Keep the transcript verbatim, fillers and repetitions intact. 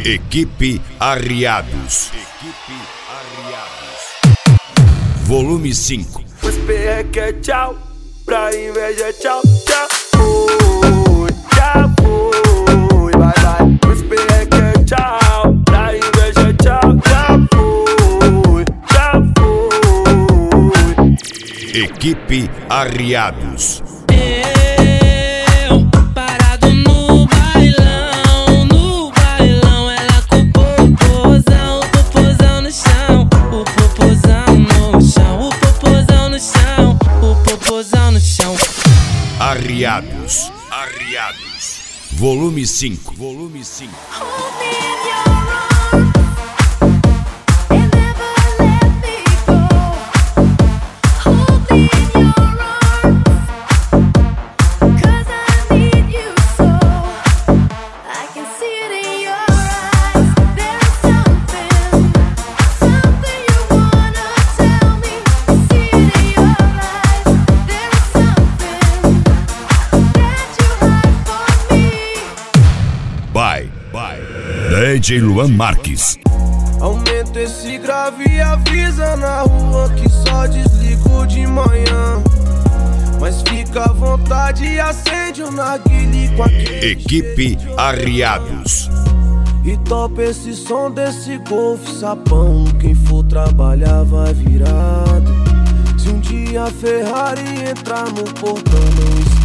Equipe Arriados. Equipe Arriados. Volume cinco. Os perreque é tchau, pra inveja é tchau, tchau. Fui, já fui, vai, vai. Os perreque é tchau, pra inveja é tchau, já fui, já fui. Equipe Arriados. Arriados, Arriados, volume cinco, volume cinco. Bye, bye. D J Luan Marques. Aumenta esse grave e avisa na rua que só desligo de manhã. Mas fica à vontade e acende o narguile com aquele Equipe Arriados. E topa esse som desse golfe sapão. Quem for trabalhar vai virado. Se um dia a Ferrari entrar no portão, não